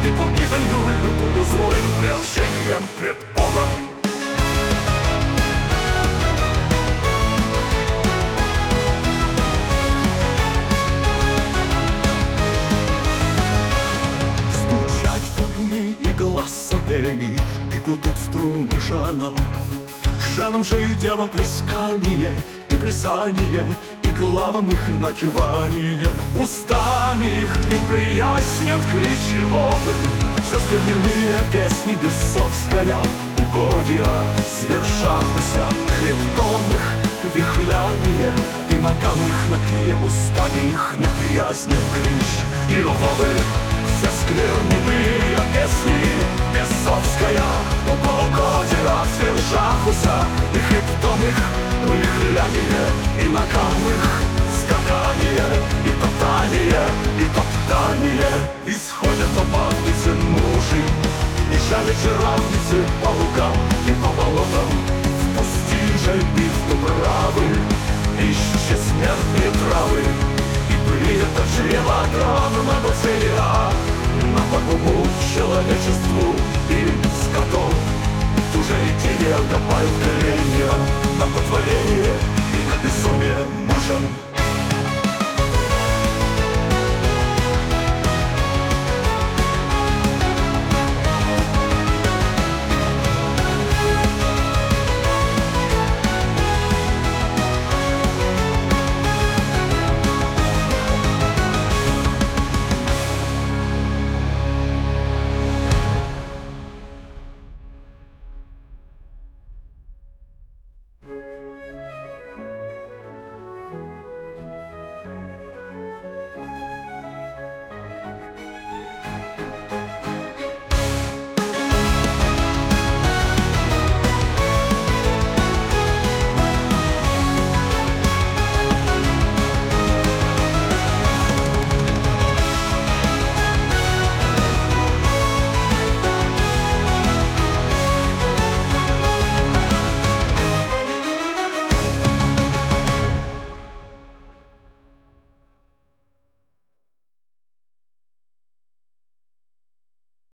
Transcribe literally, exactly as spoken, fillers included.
и погибелью лютую злым прощением пред Богом. И глаз обереги, и гудут струны жаном. Жаном же и делом плескание, и плясание, и главам их накивание. Устами их и прияснят кличи волны, все стервенные песни бесовская угодья, свершавшихся хребтонных вихляние, и ногам их напье устами их неприязнен клич. И лововы все скверненные песни бесовская угодья, свершавшихся и хребтонных вихляние, и ногам их скакание, и топтание, и топтание. Исходят обманницы мужи, и жалят равницы по лугам и по болотам, в пустыне же и в дубравы, ищущие смертные травы. И плюет от чрева травы на бацелия, на погубу человечеству и скотом. Туже идти не копают колени на потворение, и